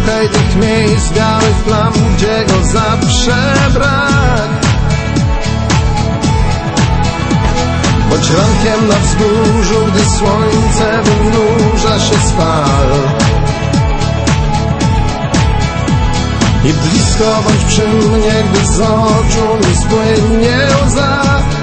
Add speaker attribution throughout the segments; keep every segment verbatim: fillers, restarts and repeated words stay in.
Speaker 1: Szukaj tych miejsc, białych plam, gdzie go zawsze brak. Choć rankiem na wzgórzu, gdy słońce wynurza się z fal. I blisko bądź przy mnie, gdy z oczu mi spłynie łza.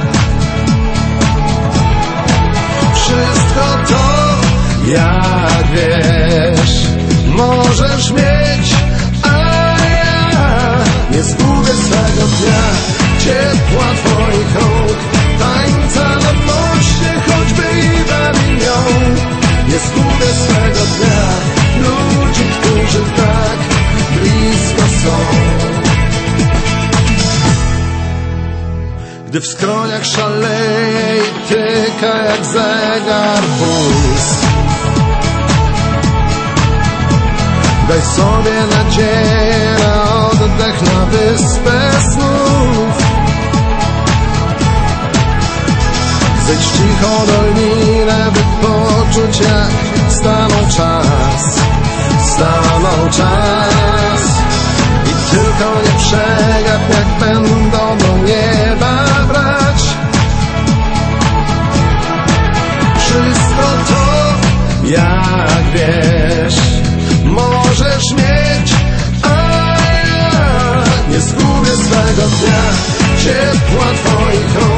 Speaker 1: Wszystko to, jak wiesz, możesz mieć, a ja nie zgubię swego dnia, ciepła twoich rąk, tańca na moście, choćby i Babylon. Nie zgubię swego dnia, ludzi, którzy tak blisko są. Gdy w skroniach szaleje i tyka jak zegar puls, daj sobie nadzieję na oddech, na wyspę snów. Zejdź cicho dolinę, by poczuć jak stanął czas, stanął czas. I tylko nie przegap, jak będą do nieba brać. Wszystko to, jak wiesz, możesz mieć, a ja nie zgubię swego dnia, ciepła twoich rąk,